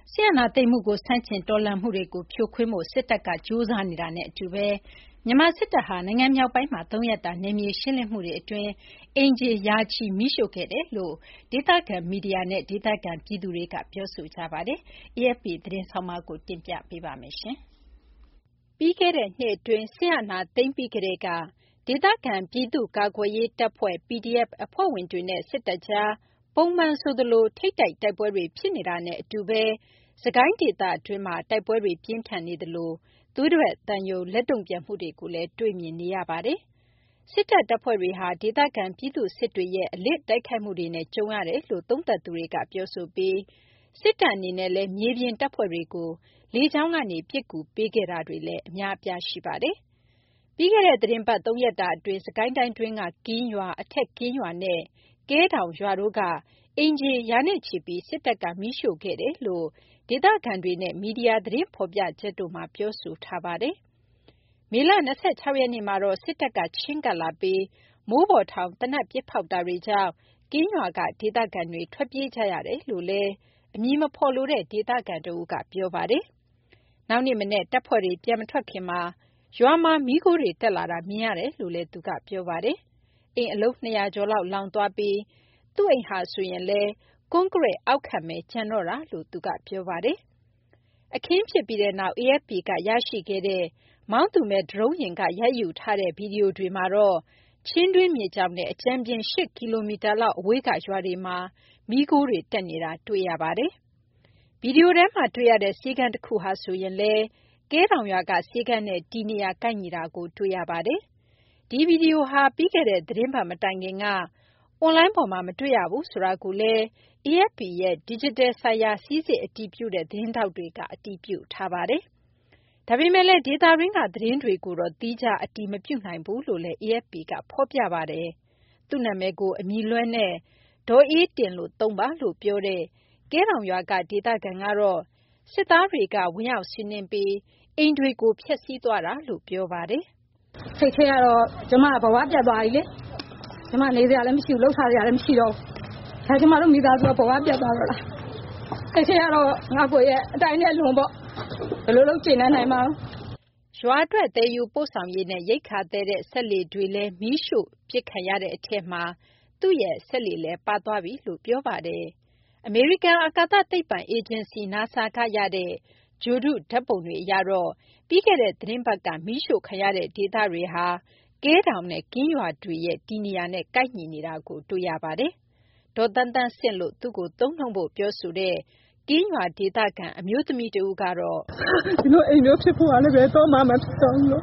စစ်အာဏာသိမ်းမှုကိုဆန့်ကျင်တော်လှန်မှုတွေကိုဖြိုခွင်းဖို့စစ်တပ်ကကြိုးစားနေတာနဲ့အတူပဲမြန်မာစစ်တပ်ဟာနိုင်ငံမြောက်ပိုင်းမှာ3ရက်တာနယ်မြေရှင်းလင်းမှုတွေအတွင်းအင်ဂျီယာချီမိရှို့ခဲ့တယ်လို့ဒေသခံမီဒီယာနဲ့ဒေသခံပြည်သူတွေကပြောဆိုကြပါတယ်။ AFP သတင်းဆောင်းပါးကိုတင်ပြပေးပါမယ်။ပြီးခဲ့တဲ့နှစ်အတွင်းစစ်အာဏာသိမ်းပြီးကတည်းကဒေသခံပြည်သူ့ကာကွယ်ရေးတပ်ဖွဲ့ PDF အဖွဲ့ဝင်တွေနဲ့စစ်တပ်ကြားပုံမှန်ဆိုသလိုထိပ်တိုက်တိုက်ပွဲတွေဖြစ်နေတာနဲ့အတူပဲစကိုင်းဒေသအတွင်းမှာတိုက်ပွဲတွေပြင်းထန်နေသလိုသွေးထွက်သံယိုလက်တုံ့ပြန်မှုတွေကိုလည်းတွေ့မြင်နေရပါတယ်။စစ်တပ်ဖွဲ့တွေဟာဒေသခံပြည်သူစစ်တွေရဲ့အလစ်တိုက်ခိုက်မှုတွေနဲ့ကြုံရတယ်လို့သုံးသပ်သူတွေကပြောဆိုပြီးစစ်တပ်အနေနဲ့လည်းမြေပြင်တပ်ဖွဲ့တွေကိုလေကြောင်းကနေပစ်ကူပေးခဲ့တာတွေလည်းအများအပြားရှိပါတယ်။ပြီးခဲ့တဲ့သတင်းပတ်3ရက်တာအတွင်းစကိုင်းတိုင်းတွင်းကကင်းရွာအထက်ကင်းရွာနဲ့ကဲတောင်ရွာတို့ကအင်ဂျီရာနဲ့ချီပြီးစစ်တပ်ကမိရှို့ခဲ့တယ်လို့ဒေသခံတွေနဲ့မီဒီယာသတင်းဖော်ပြချက်တို့မှာပြောဆိုထားပါတယ်။မေလ26ရက်နေ့မှာတော့စစ်တပ်ကချင်းကပ်လာပြီးမိုးပေါ်ထောင်တနက်ပစ်ဖောက်တာတွေကြောင့်ကင်းရွာကဒေသခံတွေထွက်ပြေးကြရတယ်လို့လည်းအမည်မဖော်လိုတဲ့ဒေသခံတဦးကပြောပါတယ်။နောက်နေ့မနေ့တပ်ဖွဲ့တွေပြန်မထွက်ခင်မှာရွာမှာမီးခိုးတွေတက်လာတာမြင်ရတယ်လို့လည်းသူကပြောပါတယ်။အိမ်အလုံး200ကျော်လောက်လောင်သွားပြီးသူ့အိမ်ဟာဆိုရင်လည်းကွန်ကရစ်အောက်ခံပဲကျန်တော့တာလို့သူကပြောပါတယ်။အခင်းဖြစ်ပြီးတဲ့နောက် AFP ကရရှိခဲ့တဲ့မောင်းသူမဲ့ဒရုန်းယာဉ်ကရိုက်ယူထားတဲ့ဗီဒီယိုတွေမှာတော့ချင်းတွင်းမြစ်ကြောင်းနဲ့အကြမ်းဖျင်း8ကီလိုမီတာလောက်အဝေးကရွာတွေမှာမီးခိုးတွေတက်နေတာတွေ့ရပါတယ်။ဗီဒီယိုထဲမှာတွေ့ရတဲ့ဆေးခန်းတစ်ခုဟာဆိုရင်လည်းကဲတောင်ရွာကဆေးခန်းနဲ့တီနေရကိုက်ညီတာကိုတွေ့ရပါတယ်။ဒီဗီဒီယိုဟာပြီးခဲ့တဲ့သတင်းပတ်မတိုင်ခင်ကအွန်လိုင်းပေါ်မှာမတွေ့ရဘူးဆိုတာကိုလည်း AFP ရဲ့ Digital ဆိုင်ရာစီစစ်အတည်ပြုတဲ့သတင်းထောက်တွေကအတည်ပြုထားပါတယ်။ဒါပေမဲ့လည်းဒေသတွင်းကသတင်းတွေကိုတော့သီးခြားအတည်မပြုနိုင်ဘူးလို့လည်း AFP ကဖော်ပြပါတယ်။သူ့နာမည်ကိုအမည်လွှဲနဲ့ဒေါ်အေးတင်လို့သုံးပါလို့ပြောတဲ့ကဲတောင်ရွာကဒေသခံကတော့စစ်သားတွေကဝင်ရောက်စီးနင်းပြီးအိမ်တွေကိုဖျက်ဆီးသွားတာလို့ပြောပါတယ်။စိတ်ထဲကတော့ကျမကဘဝပြတ်သွားပြီလေ။ကျမနေစရာလည်းမရှိဘူးလှုပ်ရှားစရာလည်းမရှိတော့ဘူး။ဒါကျမတို့မိသားစုကဘဝပြတ်သွားတော့လား။စိတ်ထဲကတော့ငါ့ကိုရဲ့အတိုင်းနဲ့လွန်ပေါ့။ဘယ်လိုလုပ်ကျင့်နိုင်မှာ။ရွာအတွက်သယ်ယူပို့ဆောင်ရေးနဲ့ရိက္ခာသယ်တဲ့စက်လှေတွေလည်းမီးရှို့ပစ်ခံရတဲ့အထက်မှာသူ့ရဲ့စက်လှေလည်းပါသွားပြီလို့ပြောပါတယ်။အမေရိကန်အာကာသသိပ္ပံအေဂျင်စီ NASA ကရတဲ့ဂြိုဟ်တုဓာတ်ပုံတွေအရတော့ပြီးခဲ့တဲ့သတင်းပတ်ကမီးရှို့ခံရတဲ့ဒေသတွေဟာကဲတောင်နဲ့ကင်းရွာတွေရဲ့တီနေရနဲ့ကိုက်ညီနေတာကိုတွေ့ရပါတယ်။ဒေါ်တန်းတန်းဆင့်လို့သူ့ကိုသုံးနှုန်းဖို့ပြောဆိုတဲ့ကင်းရွာဒေသခံအမျိုးသမီးတဦးကတော့ဒီလိုအိမ်မျိုးဖြစ်ဖို့ကလည်းပဲတော့မှမဖြစ်တော့ဘူးလို့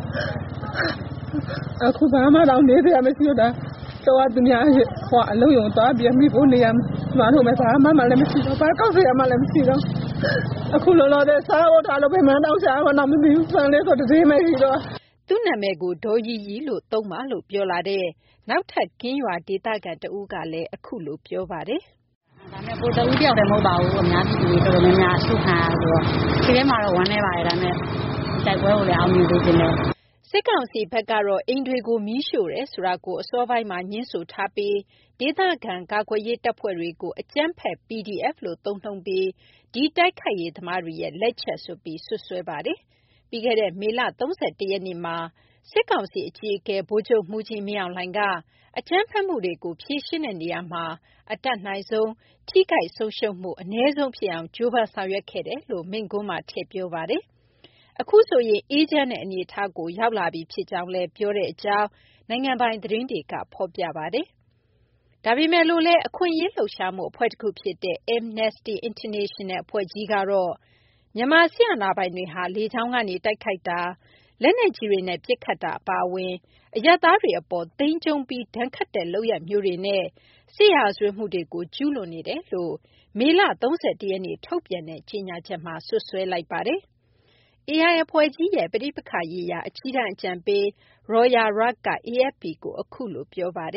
အခုဘာမှတော့နေစရာမရှိတော့တာတော့သူများဟောအလုံးယုံသွားပြီးမိဖို့နေရမှာတော့ဘာမှလည်းမရှိတော့ဘာကောက်စရာမှလည်းမရှိတော့အခုလောလောဆယ်စားဖို့ထားလို့ပဲမန်းတော့ရှာမှတော့မသိဘူးဆန်လေးဆိုတစည်းမရှိတော့သူ့နာမည်ကိုဒေါ်ရီရီလို့သုံးပါလို့ပြောလာတဲ့နောက်ထပ်ကင်းရွာဒေသခံတဦးကလည်းအခုလိုပြောပါတယ်ဒါနဲ့ကိုတူတယောက်တည်းမဟုတ်ပါဘူးအများပြည်သူတွေတော်တော်များများအဆုခံရဆိုတော့ဒီထဲမှာတော့ဝမ်းနေပါတယ်ဒါနဲ့တိုက်ပွဲကိုလည်းအောင်မြင်လို့တင်တယ်စစ်ကောင်စီဘက်ကတော့အိမ်တွေကိုမီးရှို့တယ်ဆိုတာကိုအစောပိုင်းမှာညှင်းဆိုထားပြီးဒေသခံကာကွယ်ရေးတပ်ဖွဲ့တွေကိုအကြမ်းဖက် PDF လို့သုံးနှုန်းပြီးဒီတိုက်ခိုက်ရေးသမားတွေရဲ့လက်ချက်ဆိုပြီးဆွဆွဲပါတယ်။ပြီးခဲ့တဲ့မေလ31ရက်နေ့မှာစစ်ကောင်စီအကြီးအကဲဗိုလ်ချုပ်မှူးကြီးမင်းအောင်လှိုင်ကအကြမ်းဖက်မှုတွေကိုဖြေရှင်းတဲ့နေရာမှာအတတ်နိုင်ဆုံးထိခိုက်ဆုံးရှုံးမှုအနည်းဆုံးဖြစ်အောင်ကြိုးပမ်းဆောင်ရွက်ခဲ့တယ်လို့မိန့်ခွန်းမှာထည့်ပြောပါတယ်။အခုဆိုရင်အေးချမ်းတဲ့အနေအထားကိုရောက်လာပြီဖြစ်ကြောင်းလည်းပြောတဲ့အကြောင်းနိုင်ငံပိုင်သတင်းတွေကဖော်ပြပါတယ်။ဒါပေမဲ့လို့လည်းအခွင့်အရေးလှုပ်ရှားမှုအဖွဲ့တစ်ခုဖြစ်တဲ့ Amnesty International အဖွဲ့ကြီးကတော့မြန်မာစစ်အာဏာပိုင်တွေဟာလေကြောင်းကနေတိုက်ခိုက်တာလက်နက်ကြီးတွေနဲ့ပစ်ခတ်တာအပါအဝင်အရပ်သားတွေအပေါ်သိမ်းကျုံပြီးဒဏ်ခတ်တဲ့လုပ်ရပ်မျိုးတွေနဲ့စစ်ရာဇဝတ်မှုတွေကိုကျူးလွန်နေတယ်လို့မေလ31ရက်နေ့ထုတ်ပြန်တဲ့ကြေညာချက်မှာဆွဆွဲလိုက်ပါတယ်။ AI အဖွဲ့ကြီးရဲ့ပဋိပက္ခရေးရာအကြီးတန်းအကြံပေး Rawya Rageh က AFP ကိုအခုလိုပြောပါတယ်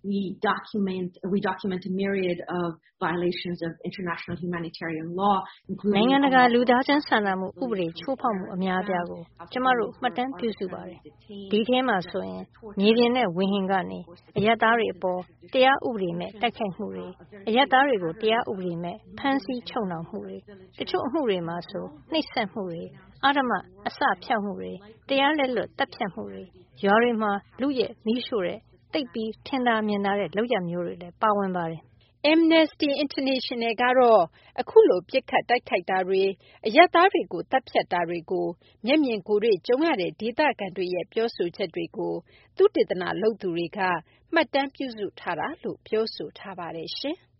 we document a myriad of violations of international humanitarian law, including နိုင်ငံတကာလူသားချင်းစာနာမှုဥပဒေချိုးဖောက်မှုအများအပြားကိုကျမတို့မှတ်တမ်းပြုစုပါတယ်။ဒီထဲမှာဆိုရင်မြေပြင်နဲ့ဝေဟင်ကနေအရပ်သားတွေအပေါ်တရားဥပဒေမဲ့တိုက်ခိုက်မှုတွေအရပ်သားတွေကိုတရားဥပဒေမဲ့ဖမ်းဆီးချုပ်နှောင်မှုတွေတချို့အမှုတွေမှာဆိုနှိပ်စက်မှုတွေအဓမ္မအစဖျောက်မှုတွေတရားလက်လွတ်တပ်ဖြတ်မှုတွေရွာတွေမှာလူရဲမီးရှို့တဲ့တိတ်ပြီးထင်သာမြင်သာတဲ့လောက်ရမျိုးတွေလည်းပါဝင်ပါတယ် Amnesty International ကတော့အခုလိုပြစ်ခတ်တိုက်ခိုက်တာတွေအရပ်သားတွေကိုတပ်ဖြတ်တာတွေကိုမျက်မြင်ကိုယ်တွေ့ကြုံရတဲ့ဒေသခံတွေရဲ့ပြောဆိုချက်တွေကိုသုတေသနလုပ်သူတွေကမှတ်တမ်းပြုစုထားတာလို့ပြောဆိုထားပါတယ်ရှင်။